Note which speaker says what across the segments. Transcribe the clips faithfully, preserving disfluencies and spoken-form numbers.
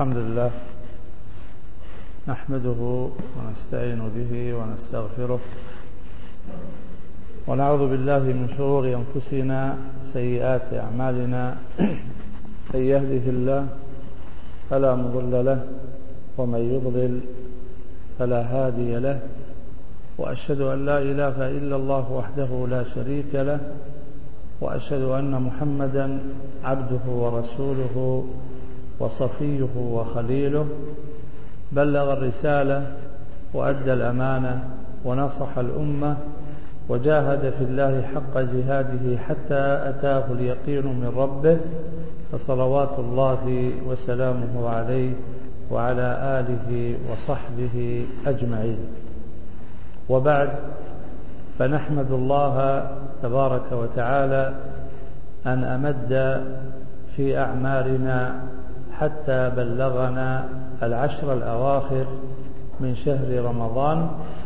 Speaker 1: الحمد لله نحمده ونستعين به ونستغفره ونعوذ بالله من شرور أنفسنا سيئات أعمالنا. من يهده الله فلا مضل له ومن يضلل فلا هادي له، وأشهد أن لا إله إلا الله وحده لا شريك له، وأشهد أن محمدا عبده ورسوله وصفيه وخليله، بلغ الرسالة وأدى الأمانة ونصح الأمة وجاهد في الله حق جهاده حتى أتاه اليقين من ربه، فصلوات الله وسلامه عليه وعلى آله وصحبه أجمعين. وبعد، فنحمد الله تبارك وتعالى أن أمد في أعمارنا حتى بلغنا العشر الأواخر من شهر رمضان،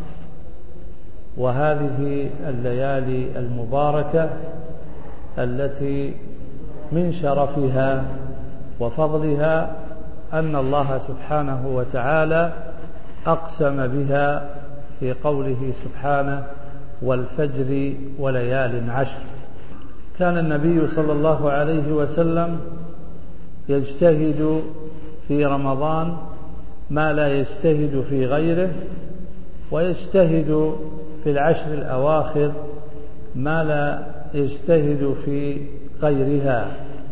Speaker 1: وهذه الليالي المباركة التي من شرفها وفضلها أن الله سبحانه وتعالى أقسم بها في قوله سبحانه: والفجر وليال عشر. كان النبي صلى الله عليه وسلم يجتهد في رمضان ما لا يجتهد في غيره، ويجتهد في العشر الأواخر ما لا يجتهد في غيرها،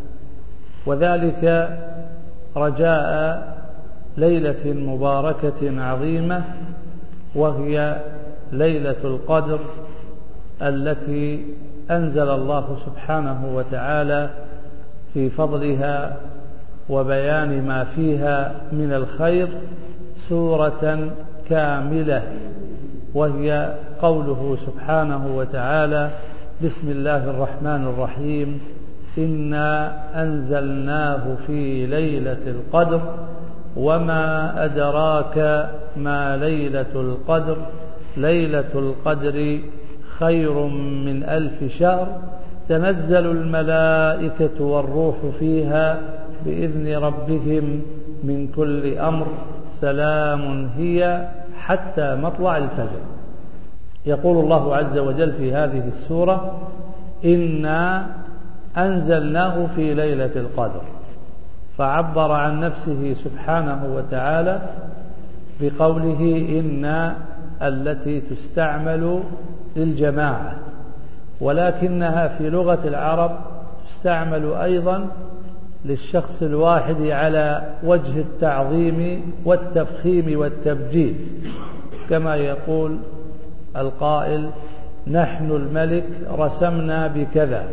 Speaker 1: وذلك رجاء ليلة مباركة عظيمة، وهي ليلة القدر التي أنزل الله سبحانه وتعالى في فضلها وبيان ما فيها من الخير سورة كاملة، وهي قوله سبحانه وتعالى: بسم الله الرحمن الرحيم، إنا أنزلناه في ليلة القدر وما أدراك ما ليلة القدر ليلة القدر خير من ألف شهر تنزل الملائكة والروح فيها بإذن ربهم من كل أمر سلام هي حتى مطلع الفجر. يقول الله عز وجل في هذه السورة: إنا أنزلناه في ليلة القدر، فعبر عن نفسه سبحانه وتعالى بقوله إنا التي تستعمل للجماعة، ولكنها في لغة العرب تستعمل أيضا للشخص الواحد على وجه التعظيم والتفخيم والتبجيل، كما يقول القائل: نحن الملك رسمنا بكذا.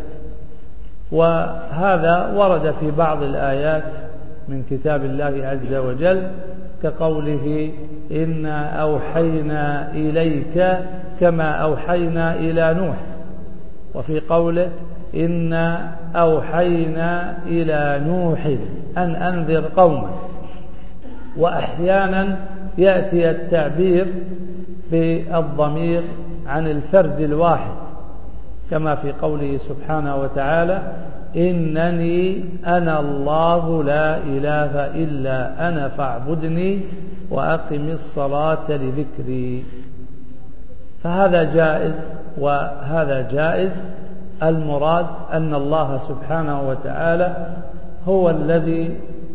Speaker 1: وهذا ورد في بعض الآيات من كتاب الله عز وجل، كقوله: إنا أوحينا إليك كما أوحينا إلى نوح، وفي قوله: إنا أوحينا إلى نوح أن أنذر قوما. وأحيانا يأتي التعبير بالضمير عن الفرد الواحد، كما في قوله سبحانه وتعالى: إنني أنا الله لا إله إلا أنا فاعبدني وأقم الصلاة لذكري. فهذا جائز وهذا جائز. المراد أن الله سبحانه وتعالى هو الذي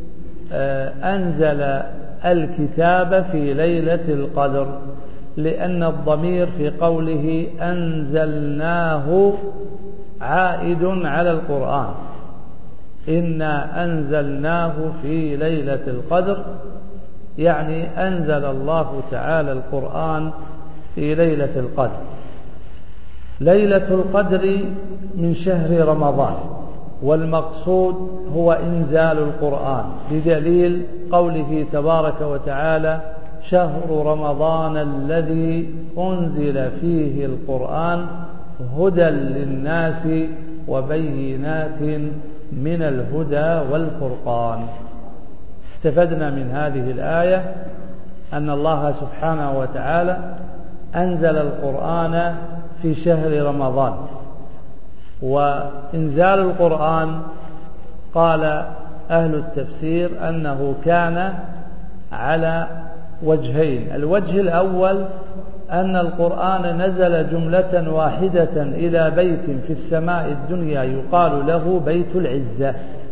Speaker 1: أنزل الكتاب في ليلة القدر، لأن الضمير في قوله أنزلناه عائد على القرآن. إنا أنزلناه في ليلة القدر، يعني أنزل الله تعالى القرآن في ليلة القدر. ليلة القدر من شهر رمضان، والمقصود هو إنزال القرآن، بدليل قوله تبارك وتعالى: شهر رمضان الذي أنزل فيه القرآن هدى للناس وبينات من الهدى والفرقان. استفدنا من هذه الآية أن الله سبحانه وتعالى أنزل القرآن في شهر رمضان، وإنزال القرآن قال أهل التفسير أنه كان على وجهين. الوجه الأول أن القرآن نزل جملة واحدة إلى بيت في السماء الدنيا يقال له بيت العزة،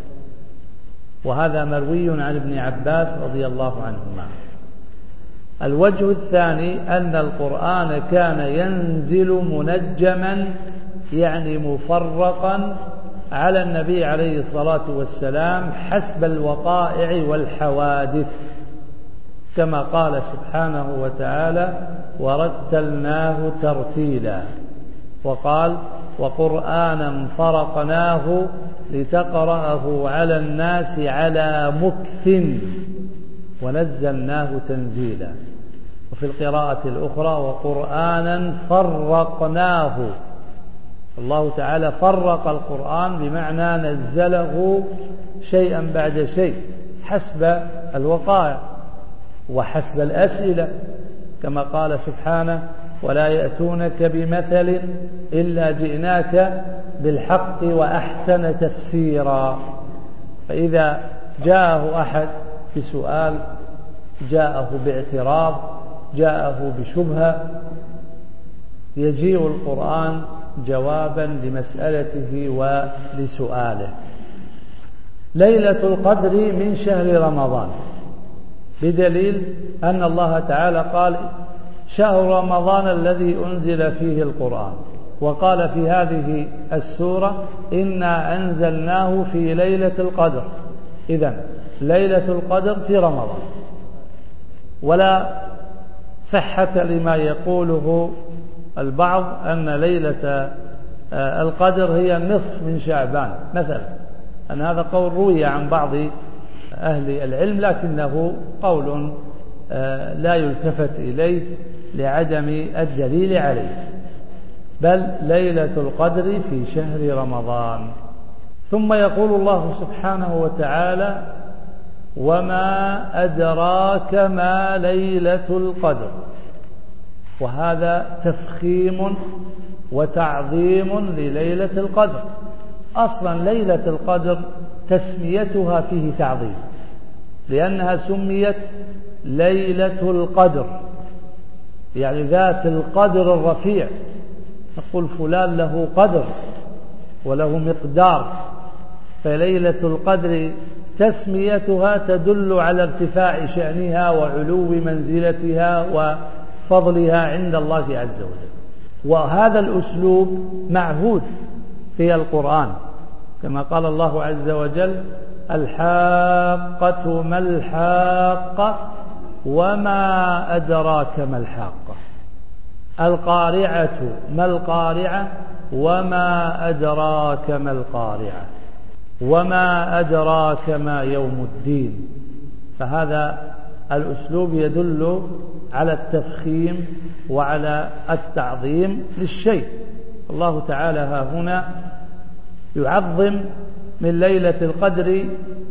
Speaker 1: وهذا مروي عن ابن عباس رضي الله عنهما. الوجه الثاني أن القرآن كان ينزل منجما، يعني مفرقا على النبي عليه الصلاة والسلام حسب الوقائع والحوادث، كما قال سبحانه وتعالى: ورتلناه ترتيلا، وقال: وقرآنا فرقناه لتقرأه على الناس على مكث ونزلناه تنزيلا. وفي القراءة الأخرى: وقرآنا فرقناه. الله تعالى فرق القرآن بمعنى نزله شيئا بعد شيء حسب الوقائع وحسب الأسئلة، كما قال سبحانه: ولا يأتونك بمثل إلا جئناك بالحق وأحسن تفسيرا. فإذا جاءه أحد بسؤال، جاءه باعتراض، جاءه بشبهة، يجيء القرآن جوابا لمسألته ولسؤاله. ليلة القدر من شهر رمضان، بدليل أن الله تعالى قال: شهر رمضان الذي أنزل فيه القرآن، وقال في هذه السورة: إنا أنزلناه في ليلة القدر. إذن ليلة القدر في رمضان، ولا صحة لما يقوله البعض أن ليلة القدر هي النصف من شعبان مثلا، أن هذا قول روي عن بعض أهل العلم، لكنه قول لا يلتفت إليه لعدم الدليل عليه، بل ليلة القدر في شهر رمضان. ثم يقول الله سبحانه وتعالى: وما أدراك ما ليلة القدر. وهذا تفخيم وتعظيم لليلة القدر. أصلا ليلة القدر تسميتها فيه تعظيم، لأنها سميت ليلة القدر، يعني ذات القدر الرفيع. نقول فلان له قدر وله مقدار، فليلة القدر تسميتها تدل على ارتفاع شأنها وعلو منزلتها وفضلها عند الله عز وجل. وهذا الأسلوب معهود في القرآن، كما قال الله عز وجل: الحاقة ما الحاقة وما أدراك ما الحاقة، القارعة ما القارعة وما أدراك ما القارعة، وما أدراك ما يوم الدين. فهذا الأسلوب يدل على التفخيم وعلى التعظيم للشيء. الله تعالى ها هنا يعظم من ليلة القدر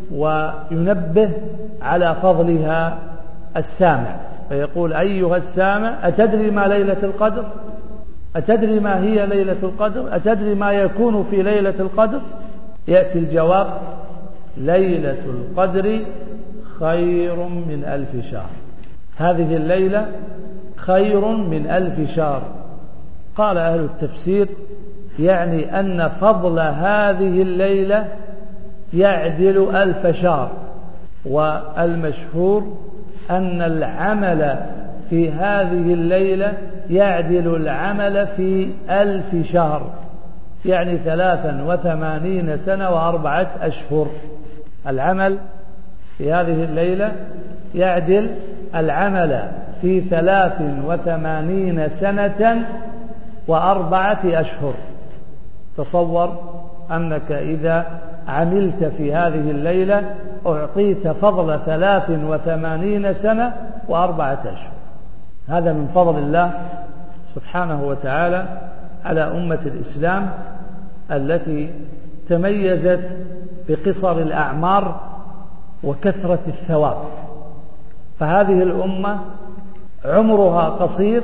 Speaker 1: وينبه على فضلها السامع، فيقول: أيها السامع، أتدري ما ليلة القدر؟ أتدري ما هي ليلة القدر؟ أتدري ما يكون في ليلة القدر؟ يأتي الجواب: ليلة القدر خير من ألف شهر. هذه الليلة خير من ألف شهر. قال أهل التفسير: يعني أن فضل هذه الليلة يعدل ألف شهر. والمشهور أن العمل في هذه الليلة يعدل العمل في ألف شهر، يعني ثلاثا وثمانين سنة وأربعة أشهر. العمل في هذه الليلة يعدل العمل في ثلاث وثمانين سنة وأربعة أشهر. تصور أنك إذا عملت في هذه الليلة أعطيت فضل ثلاث وثمانين سنة وأربعة أشهر. هذا من فضل الله سبحانه وتعالى على أمة الإسلام التي تميزت بقصر الأعمار وكثرة الثواب. فهذه الأمة عمرها قصير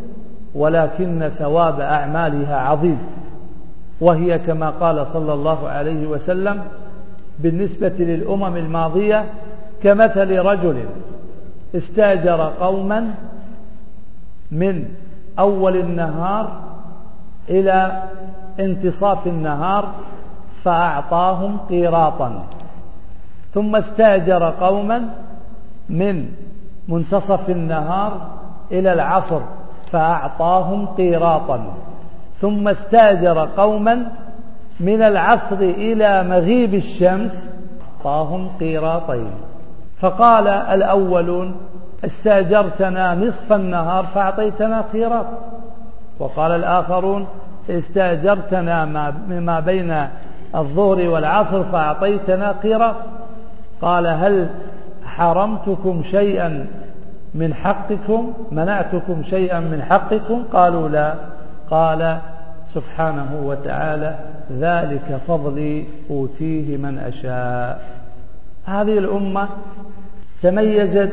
Speaker 1: ولكن ثواب أعمالها عظيم، وهي كما قال صلى الله عليه وسلم: بالنسبة للأمم الماضية كمثل رجل استأجر قوما من أول النهار إلى انتصاف النهار فأعطاهم قيراطا، ثم استأجر قوما من منتصف النهار إلى العصر فأعطاهم قيراطا، ثم استأجر قوما من العصر إلى مغيب الشمس أعطاهم قيراطين. فقال الأولون استأجرتنا نصف النهار فأعطيتنا قيراط، وقال الآخرون استأجرتنا ما بين الظهر والعصر فأعطيتنا قيراط. قال هل حرمتكم شيئا من حقكم، منعتكم شيئا من حقكم؟ قالوا لا. قال سبحانه وتعالى ذلك فضلي أوتيه من أشاء. هذه الأمة تميزت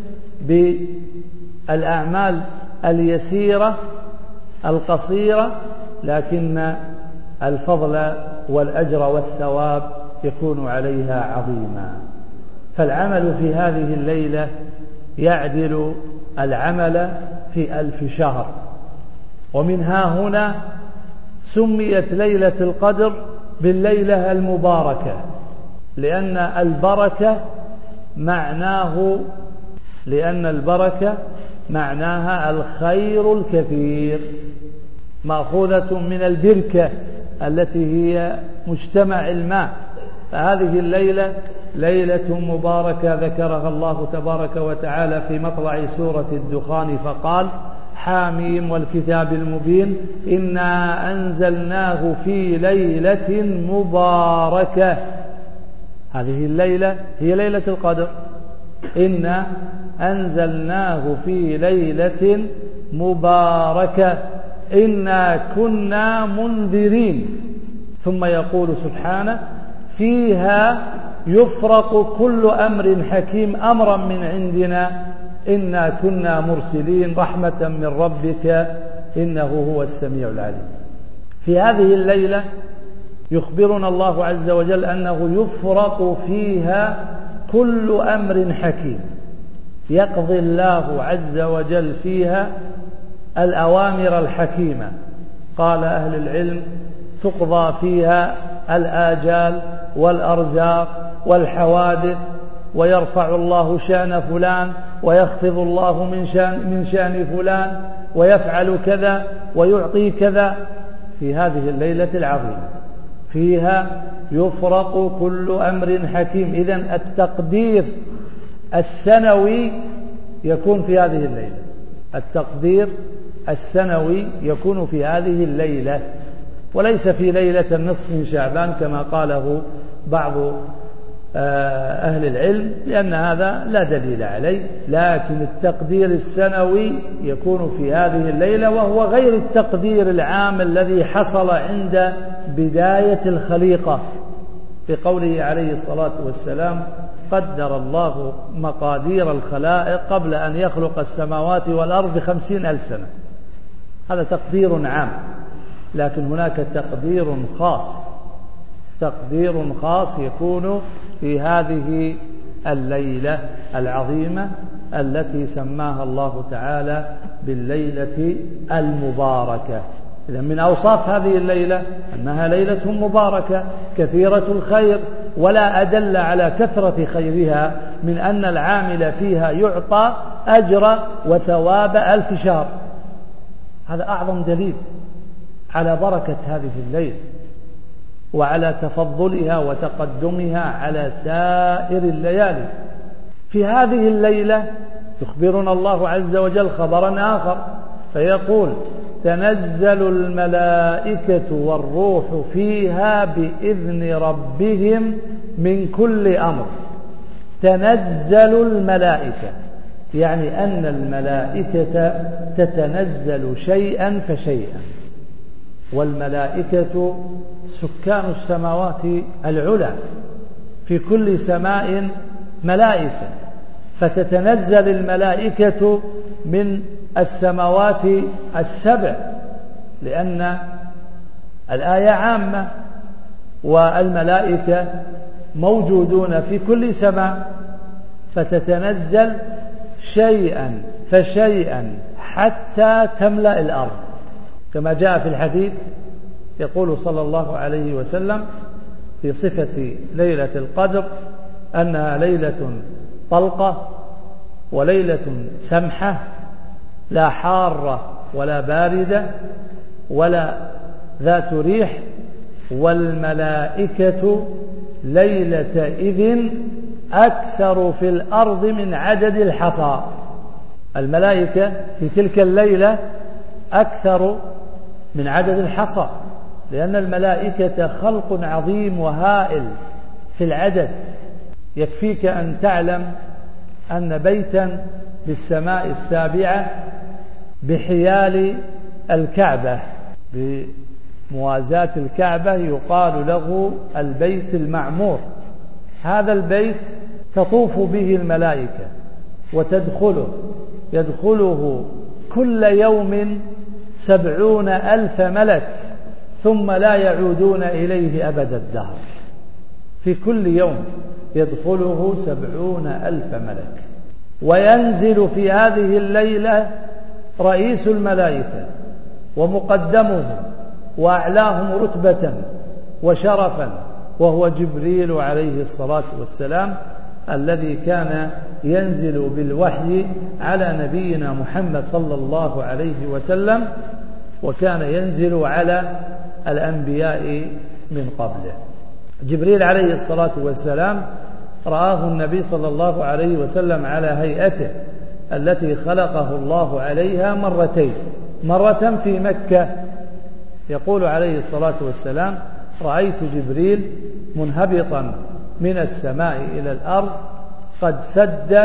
Speaker 1: بالأعمال اليسيرة القصيرة، لكن الفضل والأجر والثواب يكون عليها عظيما. فالعمل في هذه الليلة يعدل العمل في ألف شهر. ومنها هنا سميت ليلة القدر بالليلة المباركة، لأن البركة معناه لأن البركة معناها الخير الكثير، مأخوذة من البركة التي هي مجتمع الماء. فهذه الليلة ليلة مباركة ذكرها الله تبارك وتعالى في مطلع سورة الدخان فقال حاميم والكتاب المبين إنا أنزلناه في ليلة مباركة. هذه الليلة هي ليلة القدر. إنا أنزلناه في ليلة مباركة إنا كنا منذرين. ثم يقول سبحانه فيها يفرق كل أمر حكيم أمرا من عندنا إنا كنا مرسلين رحمة من ربك إنه هو السميع العليم. في هذه الليلة يخبرنا الله عز وجل أنه يفرق فيها كل أمر حكيم، يقضي الله عز وجل فيها الأوامر الحكيمة. قال أهل العلم تقضى فيها الآجال والأرزاق والحوادث، ويرفع الله شأن فلان ويخفض الله من شأن, من شأن فلان، ويفعل كذا ويعطي كذا في هذه الليلة العظيمة. فيها يفرق كل أمر حكيم. إذن التقدير السنوي يكون في هذه الليلة، التقدير السنوي يكون في هذه الليلة، وليس في ليلة النصف من شعبان كما قاله بعض أهل العلم، لأن هذا لا دليل عليه. لكن التقدير السنوي يكون في هذه الليلة، وهو غير التقدير العام الذي حصل عند بداية الخليقة بقوله عليه الصلاة والسلام قدر الله مقادير الخلائق قبل أن يخلق السماوات والأرض بخمسين ألف سنة. هذا تقدير عام. لكن هناك تقدير خاص، تقدير خاص يكون في هذه الليلة العظيمة التي سماها الله تعالى بالليلة المباركة. إذن من أوصاف هذه الليلة أنها ليلة مباركة كثيرة الخير، ولا أدل على كثرة خيرها من أن العامل فيها يعطى أجر وثواب ألف شهر. هذا أعظم دليل على بركة هذه الليلة وعلى تفضلها وتقدمها على سائر الليالي. في هذه الليلة يخبرنا الله عز وجل خبرا آخر فيقول تنزل الملائكة والروح فيها بإذن ربهم من كل أمر. تنزل الملائكة يعني أن الملائكة تتنزل شيئا فشيئا، والملائكة سكان السماوات العلى، في كل سماء ملائكة، فتتنزل الملائكة من السماوات السبع، لأن الآية عامة والملائكة موجودون في كل سماء، فتتنزل شيئا فشيئا حتى تملأ الأرض، كما جاء في الحديث يقول صلى الله عليه وسلم في صفة ليلة القدر أنها ليلة طلقة وليلة سمحة، لا حارة ولا باردة ولا ذات ريح، والملائكة ليلة إذن أكثر في الأرض من عدد الحصى. الملائكة في تلك الليلة أكثر من عدد الحصى، لأن الملائكة خلق عظيم وهائل في العدد. يكفيك أن تعلم أن بيتا بالسماء السابعة بحيال الكعبة بموازاة الكعبة يقال له البيت المعمور. هذا البيت تطوف به الملائكة وتدخله، يدخله كل يوم سبعون ألف ملك ثم لا يعودون إليه أبد الدهر. في كل يوم يدخله سبعون ألف ملك. وينزل في هذه الليلة رئيس الملائكة ومقدمهم وأعلاهم رتبة وشرفا، وهو جبريل عليه الصلاة والسلام، الذي كان ينزل بالوحي على نبينا محمد صلى الله عليه وسلم، وكان ينزل على الأنبياء من قبله. جبريل عليه الصلاة والسلام رآه النبي صلى الله عليه وسلم على هيئته التي خلقه الله عليها مرتين، مرة في مكة، يقول عليه الصلاة والسلام: رأيت جبريل منهبطا من السماء إلى الأرض قد سد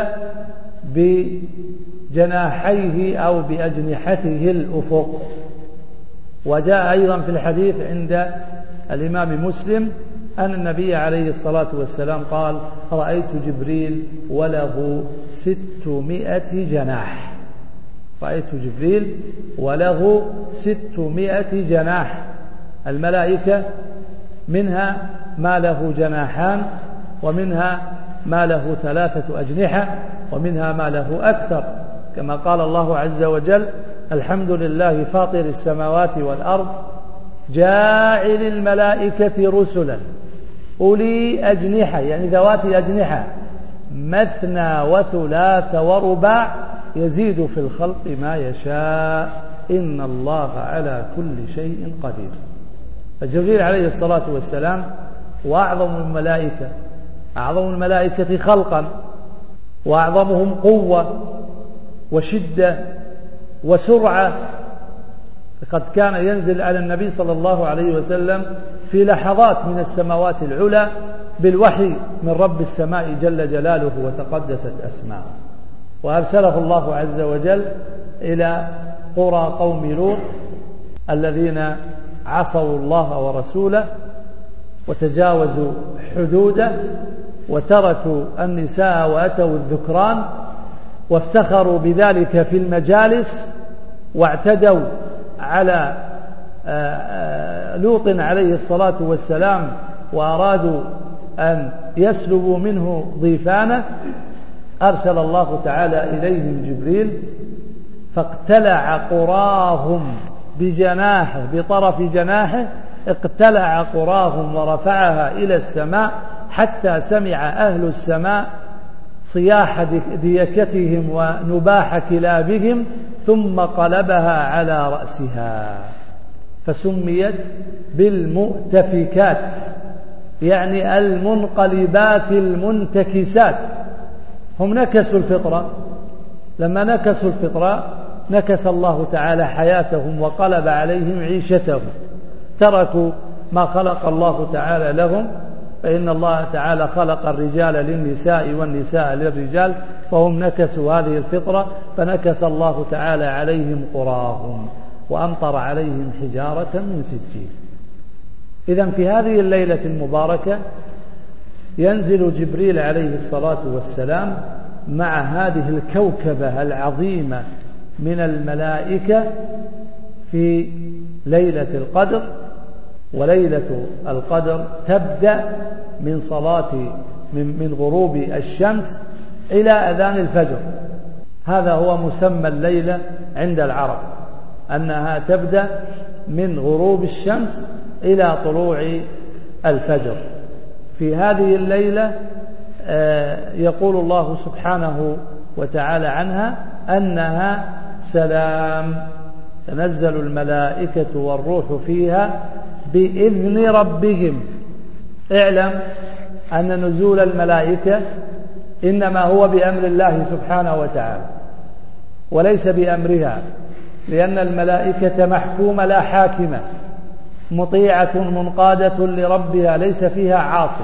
Speaker 1: بجناحيه أو بأجنحته الأفق. وجاء أيضا في الحديث عند الإمام مسلم أن النبي عليه الصلاة والسلام قال: رأيت جبريل وله ستمائة جناح. رأيت جبريل وله ستمائة جناح. الملائكة منها ما له جناحان، ومنها ما له ثلاثة أجنحة، ومنها ما له أكثر، كما قال الله عز وجل: الحمد لله فاطر السماوات والأرض جاعل الملائكة رسلا أولي أجنحة، يعني ذوات أجنحة، مثنى وثلاث ورباع يزيد في الخلق ما يشاء إن الله على كل شيء قدير. فجبريل عليه الصلاة والسلام وأعظم الملائكة، أعظم الملائكة خلقا وأعظمهم قوة وشدة وسرعة. قد كان ينزل على النبي صلى الله عليه وسلم في لحظات من السماوات العلى بالوحي من رب السماء جل جلاله وتقدست أسماؤه، وأرسله الله عز وجل إلى قرى قوم لوط الذين عصوا الله ورسوله وتجاوزوا حدوده وتركوا النساء وأتوا الذكران، وافتخروا بذلك في المجالس، واعتدوا على لوط عليه الصلاة والسلام وأرادوا أن يسلبوا منه ضيفانه. أرسل الله تعالى إليهم جبريل فاقتلع قراهم بجناحه، بطرف جناحه اقتلع قراهم ورفعها إلى السماء حتى سمع أهل السماء صياح ديكتهم ونباح كلابهم، ثم قلبها على رأسها فسميت بالمؤتفكات، يعني المنقلبات المنتكسات. هم نكسوا الفطرة، لما نكسوا الفطرة نكس الله تعالى حياتهم وقلب عليهم عيشتهم، تركوا ما خلق الله تعالى لهم، فإن الله تعالى خلق الرجال للنساء والنساء للرجال، فهم نكسوا هذه الفطرة، فنكس الله تعالى عليهم قراهم وأمطر عليهم حجارة من سجيل. إذن في هذه الليلة المباركة ينزل جبريل عليه الصلاة والسلام مع هذه الكوكبة العظيمة من الملائكة في ليلة القدر. وليلة القدر تبدأ من صلاة من, من غروب الشمس إلى أذان الفجر. هذا هو مسمى الليلة عند العرب، أنها تبدأ من غروب الشمس إلى طلوع الفجر. في هذه الليلة يقول الله سبحانه وتعالى عنها أنها سلام، تنزل الملائكة والروح فيها بإذن ربهم. اعلم أن نزول الملائكة إنما هو بأمر الله سبحانه وتعالى وليس بأمرها، لأن الملائكة محكومة لا حاكمة، مطيعة منقادة لربها ليس فيها عاصي،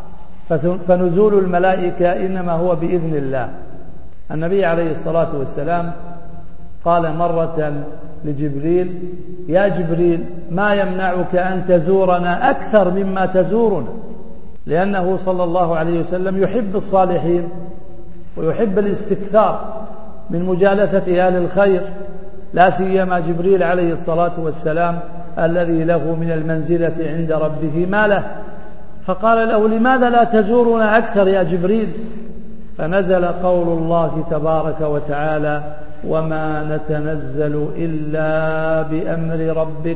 Speaker 1: فنزول الملائكة إنما هو بإذن الله. النبي عليه الصلاة والسلام قال مرة لجبريل: يا جبريل، ما يمنعك أن تزورنا أكثر مما تزورنا؟ لأنه صلى الله عليه وسلم يحب الصالحين ويحب الاستكثار من مجالسة أهل الخير، لا سيما جبريل عليه الصلاة والسلام الذي له من المنزلة عند ربه ما له. فقال له: لماذا لا تزورنا أكثر يا جبريل؟ فنزل قول الله تبارك وتعالى: وما نتنزل إلا بأمر ربك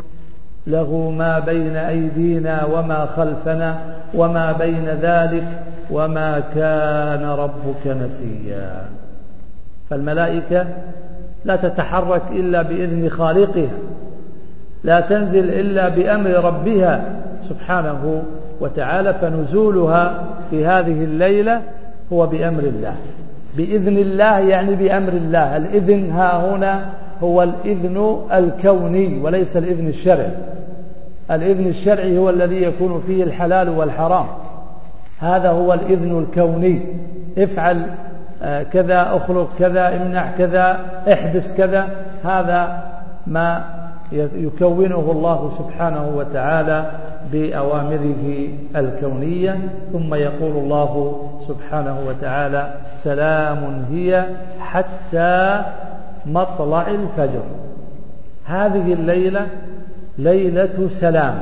Speaker 1: له ما بين أيدينا وما خلفنا وما بين ذلك وما كان ربك نسيا. فالملائكة لا تتحرك إلا بإذن خالقها، لا تنزل إلا بأمر ربها سبحانه وتعالى. فنزولها في هذه الليلة هو بأمر الله، بإذن الله يعني بأمر الله. الإذن ها هنا هو الإذن الكوني وليس الإذن الشرعي. الإذن الشرعي هو الذي يكون فيه الحلال والحرام، هذا هو الإذن الكوني: افعل كذا، اخلق كذا، امنع كذا، احبس كذا. هذا ما يكونه الله سبحانه وتعالى بأوامره الكونية. ثم يقول الله سبحانه وتعالى: سلام هي حتى مطلع الفجر. هذه الليلة ليلة سلام،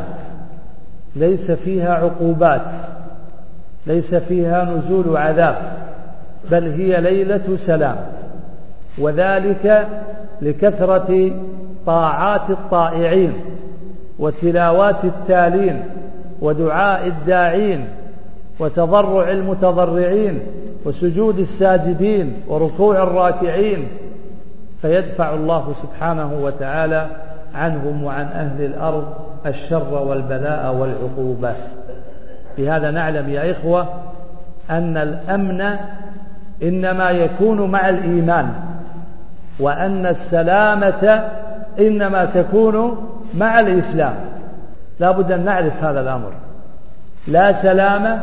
Speaker 1: ليس فيها عقوبات، ليس فيها نزول عذاب، بل هي ليلة سلام، وذلك لكثرة طاعات الطائعين وتلاوات التالين ودعاء الداعين وتضرع المتضرعين وسجود الساجدين وركوع الراكعين، فيدفع الله سبحانه وتعالى عنهم وعن أهل الأرض الشر والبلاء والعقوبة. بهذا نعلم يا إخوة أن الأمن إنما يكون مع الإيمان، وأن السلامة إنما تكون مع الإسلام. لا بد أن نعرف هذا الأمر، لا سلامة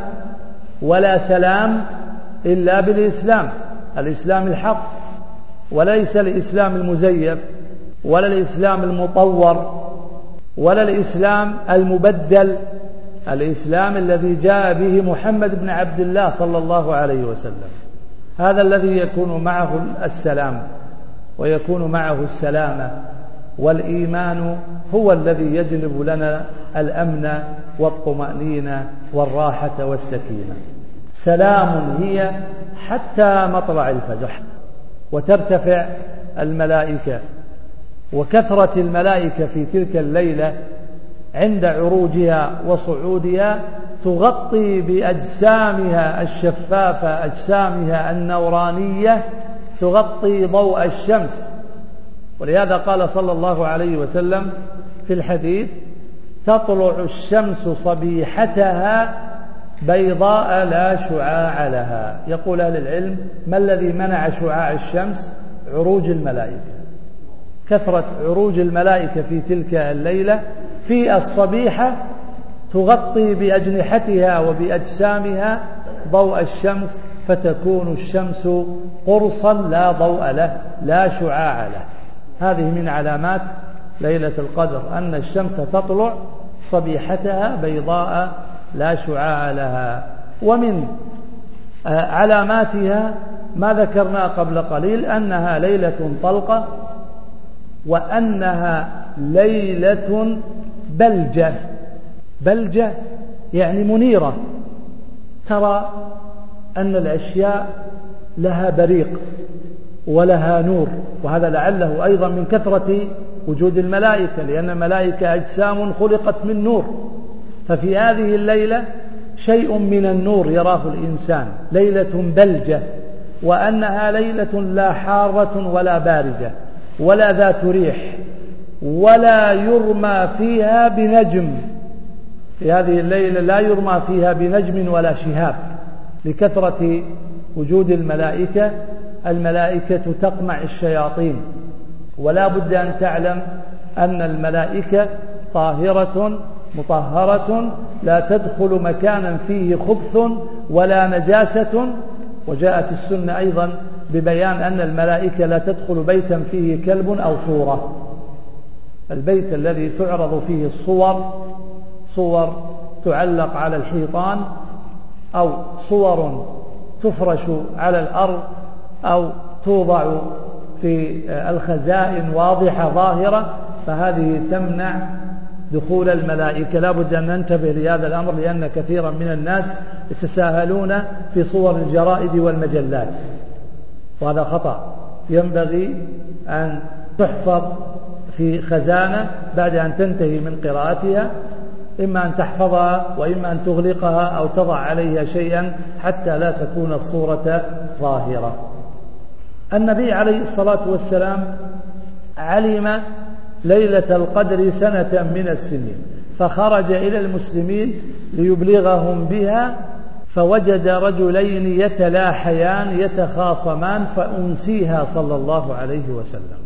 Speaker 1: ولا سلام إلا بالإسلام، الإسلام الحق، وليس الإسلام المزيف ولا الإسلام المطور ولا الإسلام المبدل، الإسلام الذي جاء به محمد بن عبد الله صلى الله عليه وسلم، هذا الذي يكون معه السلام ويكون معه السلامة. والإيمان هو الذي يجلب لنا الأمن والطمأنينة والراحة والسكينة. سلام هي حتى مطلع الفجر. وترتفع الملائكة، وكثرة الملائكة في تلك الليلة عند عروجها وصعودها تغطي بأجسامها الشفافة، أجسامها النورانية، تغطي ضوء الشمس. ولهذا قال صلى الله عليه وسلم في الحديث: تطلع الشمس صبيحتها بيضاء لا شعاع لها. يقول أهل العلم: ما الذي منع شعاع الشمس؟ عروج الملائكة، كثرة عروج الملائكة في تلك الليلة في الصبيحة تغطي بأجنحتها وبأجسامها ضوء الشمس، فتكون الشمس قرصا لا ضوء له لا شعاع له. هذه من علامات ليلة القدر، أن الشمس تطلع صبيحتها بيضاء لا شعاع لها. ومن علاماتها ما ذكرنا قبل قليل، أنها ليلة طلقة، وأنها ليلة بلجة. بلجة يعني منيرة، ترى أن الأشياء لها بريق ولها نور، وهذا لعله أيضا من كثرة وجود الملائكة، لأن الملائكة أجسام خلقت من نور، ففي هذه الليلة شيء من النور يراه الإنسان، ليلة بلجة، وأنها ليلة لا حارة ولا باردة ولا ذات ريح، ولا يرمى فيها بنجم. في هذه الليلة لا يرمى فيها بنجم ولا شهاب لكثرة وجود الملائكة. الملائكة تقمع الشياطين، ولا بد أن تعلم أن الملائكة طاهرة مطهرة لا تدخل مكانا فيه خبث ولا نجاسة. وجاءت السنة أيضا ببيان أن الملائكة لا تدخل بيتا فيه كلب أو صورة. البيت الذي تعرض فيه الصور، صور تعلق على الحيطان أو صور تفرش على الأرض أو توضع في الخزائن واضحة ظاهرة، فهذه تمنع دخول الملائكة. لا بد أن ننتبه لهذا الأمر، لأن كثيرا من الناس يتساهلون في صور الجرائد والمجلات، وهذا خطأ. ينبغي أن تحفظ في خزانة بعد أن تنتهي من قراءتها، إما أن تحفظها وإما أن تغلقها أو تضع عليها شيئا حتى لا تكون الصورة ظاهرة. النبي عليه الصلاة والسلام علم ليلة القدر سنة من السنين، فخرج إلى المسلمين ليبلغهم بها، فوجد رجلين يتلاحيان يتخاصمان، فأنسيها صلى الله عليه وسلم.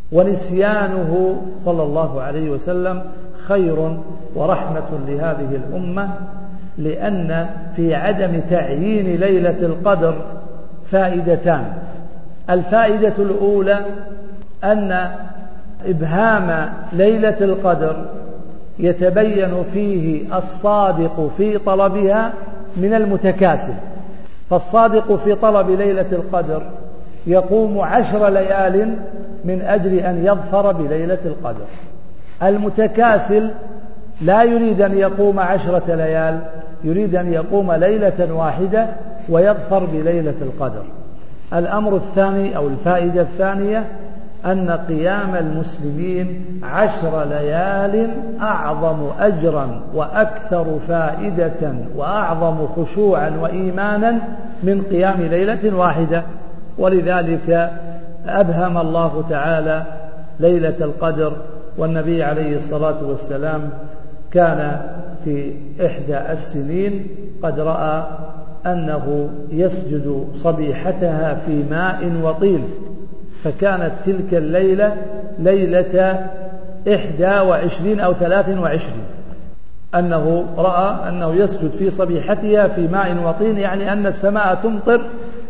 Speaker 1: ونسيانه صلى الله عليه وسلم خير ورحمة لهذه الأمة، لأن في عدم تعيين ليلة القدر فائدتان. الفائدة الأولى أن إبهام ليلة القدر يتبين فيه الصادق في طلبها من المتكاسل. فالصادق في طلب ليلة القدر يقوم عشر ليال من أجل أن يظفر بليلة القدر. المتكاسل لا يريد أن يقوم عشرة ليال، يريد أن يقوم ليلة واحدة ويظفر بليلة القدر. الأمر الثاني أو الفائدة الثانية أن قيام المسلمين عشر ليال أعظم أجرا وأكثر فائدة وأعظم خشوعا وإيمانا من قيام ليلة واحدة. ولذلك أبهم الله تعالى ليلة القدر. والنبي عليه الصلاة والسلام كان في إحدى السنين قد رأى أنه يسجد صبيحتها في ماء وطين، فكانت تلك الليلة ليلة إحدى وعشرين أو ثلاث وعشرين، أنه رأى أنه يسجد في صبيحتها في ماء وطين، يعني أن السماء تمطر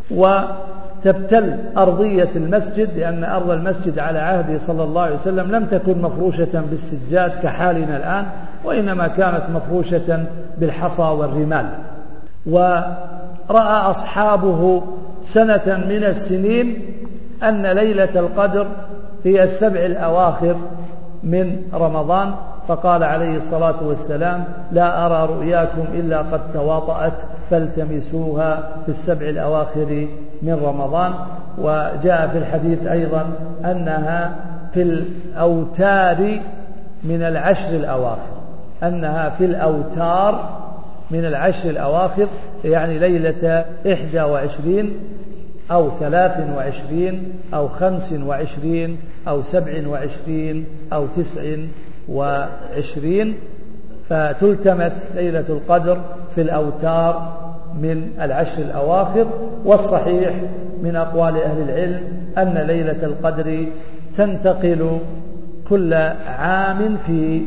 Speaker 1: وتبتل أرضية المسجد، لأن أرض المسجد على عهده صلى الله عليه وسلم لم تكن مفروشة بالسجاد كحالنا الآن، وإنما كانت مفروشة بالحصى والرمال. ورأى أصحابه سنة من السنين أن ليلة القدر هي السبع الأواخر من رمضان، فقال عليه الصلاة والسلام: لا أرى رؤياكم إلا قد تواطأت فالتمسوها في السبع الأواخر من رمضان. وجاء في الحديث أيضا أنها في الأوتار من العشر الأواخر، أنها في الأوتار من العشر الأواخر، يعني ليلة إحدى وعشرين أو ثلاث وعشرين أو خمس وعشرين أو سبع وعشرين أو تسع وعشرين، فتلتمس ليلة القدر في الأوتار من العشر الأواخر. والصحيح من أقوال أهل العلم أن ليلة القدر تنتقل كل عام في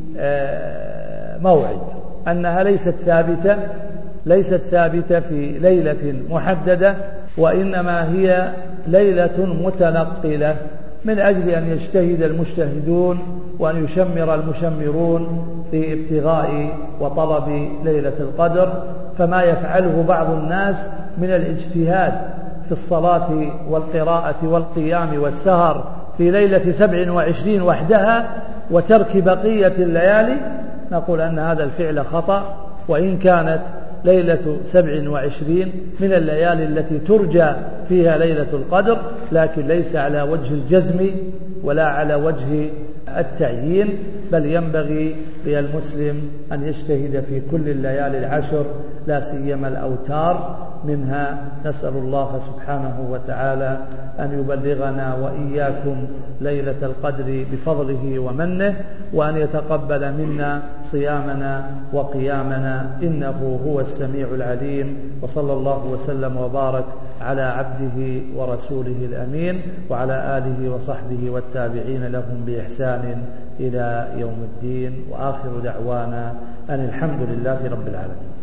Speaker 1: موعد، أنها ليست ثابتة ليست ثابتة في ليلة محددة، وإنما هي ليلة متنقلة من أجل أن يجتهد المجتهدون وأن يشمر المشمرون في ابتغاء وطلب ليلة القدر. فما يفعله بعض الناس من الاجتهاد في الصلاة والقراءة والقيام والسهر في ليلة سبع وعشرين وحدها وترك بقية الليالي، نقول أن هذا الفعل خطأ، وإن كانت ليلة سبع وعشرين من الليالي التي ترجى فيها ليلة القدر، لكن ليس على وجه الجزم ولا على وجه التعيين، بل ينبغي للمسلم أن يجتهد في كل الليالي العشر، لا سيما الأوتار منها. نسأل الله سبحانه وتعالى أن يبلغنا وإياكم ليلة القدر بفضله ومنه، وأن يتقبل منا صيامنا وقيامنا، إنه هو السميع العليم. وصلى الله وسلم وبارك على عبده ورسوله الأمين وعلى آله وصحبه والتابعين لهم بإحسان إلى يوم الدين. وآخر دعوانا أن الحمد لله رب العالمين.